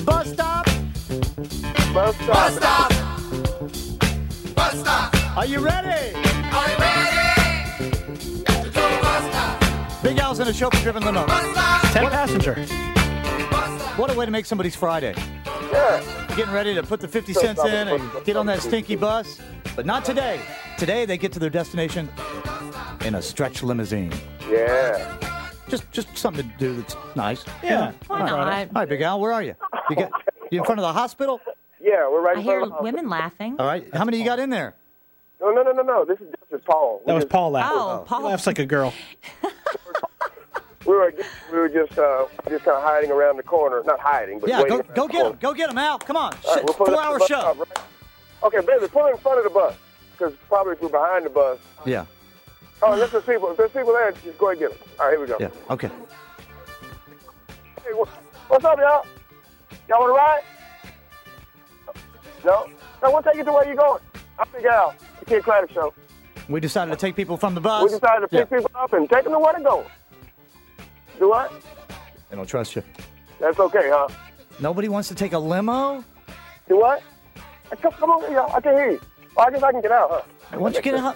Bus stop. Bus stop. Bus stop. Bus stop. Are you ready? Are you ready to go bus stop? Big Al's in a chauffeur-driven limo. Bus stop. 10 passenger. Bus stop. What a way to make somebody's Friday. Yeah. Getting ready to put the 50 cents in and get on that stinky bus. But not today. Today they get to their destination in a stretch limousine. Yeah. Just something to do that's nice. Yeah. Why All not? right, Big Al, where are you? You in front of the hospital? Yeah, we're right I in hear front of the women laughing. All right. How many you got in there? No. This is Paul. That was Paul laughing. Oh, Paul. He laughs like a girl. We were just kind of hiding around the corner. Not hiding, but Yeah, waiting. go get him. Go get him, Al. Come on. All right, we'll pull up 4-hour the bus show. stop, right? Okay, baby, pull in front of the bus. Because probably if we're behind the bus. Yeah. Oh, if there's people there, just go ahead and get them. All right, here we go. Yeah. Okay. Hey, what's up, y'all? Y'all want to ride? No? No, we'll take you to where you're going. I'm Big Al, the Kid Craddock Show. We decided to take people from the bus. We decided to pick people up and take them to where they're going. Do what? They don't trust you. That's okay, huh? Nobody wants to take a limo? Do what? Come on, y'all. I can hear you. Well, I guess I can get out, huh? Why don't you get out?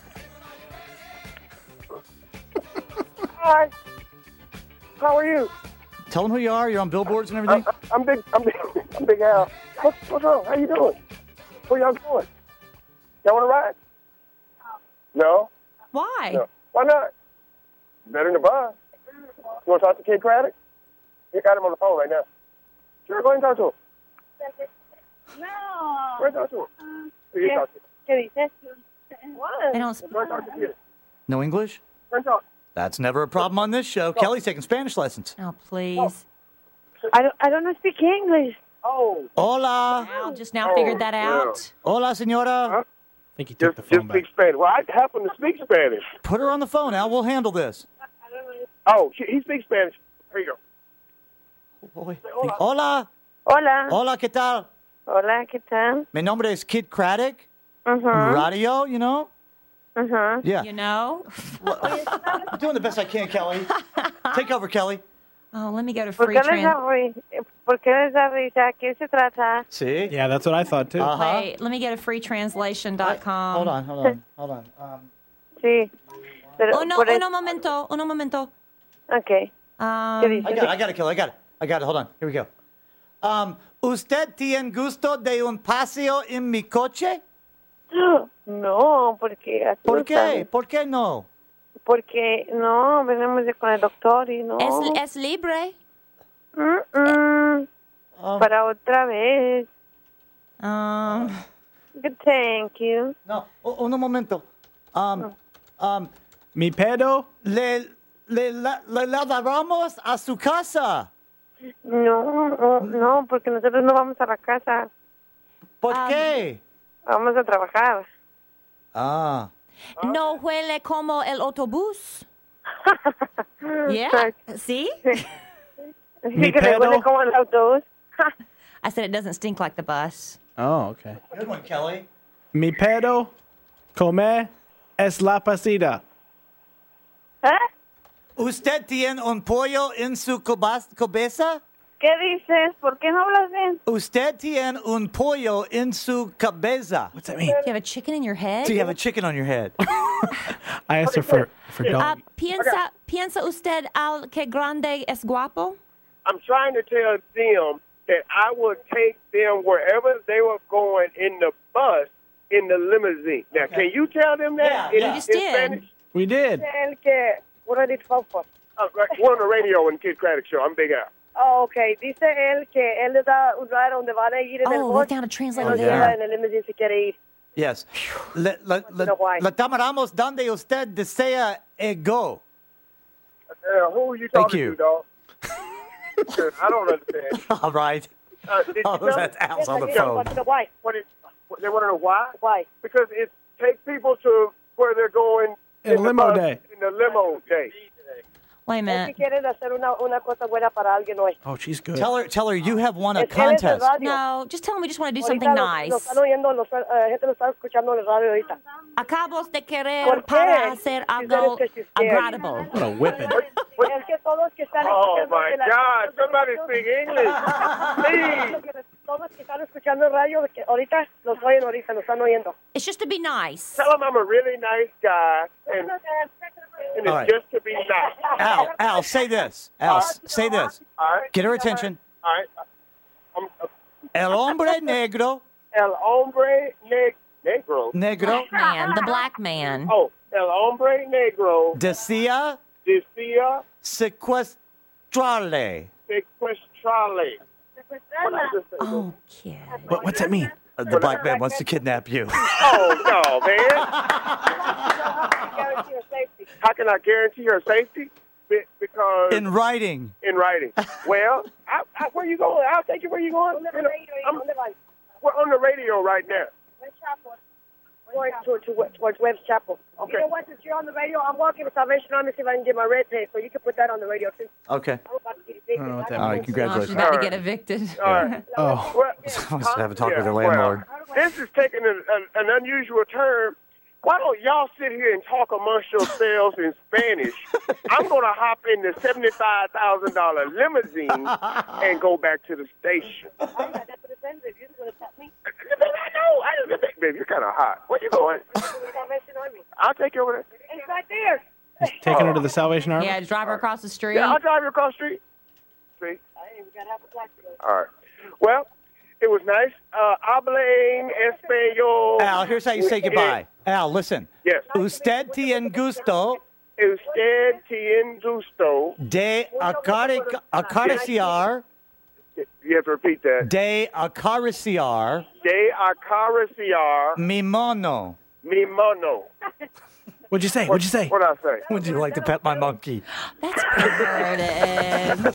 Hi. How are you? Tell them who you are. You're on billboards and everything. I'm Big Al. What's wrong? How you doing? Where y'all going? Y'all want to ride? No? Why? No. Why not? Better in the bus. You want to talk to Kid Craddock? You got him on the phone right now. Sure, go ahead and talk to him. No. Go ahead and talk to him. Who you talk to? ¿Qué dices? What? They don't speak. Go ahead and talk to Kid. No English? Go ahead and talk. That's never a problem on this show. Kelly's taking Spanish lessons. Oh, please. I don't speak English. Oh. Hola. Al just now figured that out. Hola, senora. Huh? I think he took the Just phone back. speak Spanish. Well, I happen to speak Spanish. Put her on the phone, Al. We'll handle this. Oh, he speaks Spanish. Here you go. Hola. Hola. Hola, ¿qué tal? Hola, ¿qué tal? Mi nombre es Kid Craddock. Uh-huh. Radio, you know? Uh-huh. Yeah. You know? I'm doing the best I can, Kelly. Take over, Kelly. Oh, let me go to ¿Por free qué les da risa? ¿Qué se trata? See? Yeah, that's what I thought, too. Wait, let me go to freetranslation.com. Hold on. Sí. Pero Uno momento. Okay. ¿Qué dice? I got it, Kelly. I got it. Hold on. Here we go. ¿Usted tiene gusto de un paseo en mi coche? No, porque asusta. ¿Por qué? ¿Por qué no? Porque no, venimos con el doctor y no. Es libre. Para otra vez. Thank you. No, un momento. Mi pedo. Le lavamos a su casa. No, porque nosotros no vamos a la casa. ¿Por qué? Vamos a trabajar. Ah. No huele como el autobús. Yeah. ¿Sí? Sí, que le huele como el autobús. I said it doesn't stink like the bus. Oh, okay. Good one, Kelly. Mi pedo comer es la pasita. ¿Usted tiene un pollo en su cabeza? ¿Qué dices? ¿Por qué no hablas bien? ¿Usted tiene un pollo en su cabeza? What's that mean? Do you have a chicken in your head? Do you have a chicken on your head? I asked her for dog. ¿Piensa usted al que grande es guapo? I'm trying to tell them that I would take them wherever they were going in the bus, in the limousine. Now, can you tell them that? Yeah, you just did. Spanish? We did. El que... What are these for? We're on the radio in Kid Craddock Show. I'm Big Al. Oh, okay. Dice él que él le da un lugar donde van a ir en el Oh, bus. we found a translator No there. llega en el limousine si quiere ir. Yes. Le llamaremos donde usted desea go. Who are you Thank talking you. to, dog? I don't understand. All right. Did you tell That's me? Al's on the Yes, phone. I did. Why? They want to know why? Why? Because it takes people to where they're going In the limo bus, day. In the limo day. Wait a Es minute. que quieren hacer una cosa buena para alguien hoy. Oh, she's good. Tell her you have won a Es que él es el contest. radio. No, just tell them we just want to do Ahorita something lo nice. están oyendo, gente lo está escuchando en el radio ahorita. Acabamos de querer ¿Por qué? para hacer Si algo ustedes que si agradable. What a whipping. Es que todos que están Oh, escuchando my de la- God. Somebody speak English. Please. Todos que están escuchando el radio, que ahorita los oyen ahorita, nos están oyendo. It's just to be nice. Tell them I'm a really nice guy, and it's All right. just to be nice. Al, say this. Al, say this. All right? Get her attention. All right. El hombre negro. El hombre negro. Negro. Man, the black man. Oh, el hombre negro Decía decía secuestrarle. sequestrarle. Oh, kid. What's that mean? The black man wants to kidnap you. Oh, no, man. How can I guarantee her safety? Because In writing. in writing. Well, where you going? I'll take you where you going. We're on the radio right now. Going towards Webb's Chapel. Okay. You know what? Since you're on the radio, I'm walking to Salvation Army see if I can get my red tape, so you can put that on the radio too. Okay. I'm about to get evicted. know what that All right, Oh, she's congratulations. about to All get right. evicted. All right. Oh. Well, Let's have a talk with yeah, the landlord. well, this is taking an unusual turn. Why don't y'all sit here and talk amongst yourselves in Spanish? I'm going to hop in the $75,000 limousine and go back to the station. That's what it says. If you're going to tap me, I know. Baby, you're kind of hot. Where you going? Salvation Army. I'll take you over there. It's right there. Taking her to the Salvation Army? Yeah, drive her across the street. Yeah, I'll drive you across the street. See? Hey, we got half a black to go. All right. Well, it was nice. Hablen español. Al, here's how you say goodbye. Al, listen. Yes. Usted tiene gusto Usted tiene gusto. de acariciar, You have to repeat that. de acariciar De acariciar mi mono. mi mono. What'd you say? What'd you say? What did I say? Would you like to pet my monkey? That's perverted.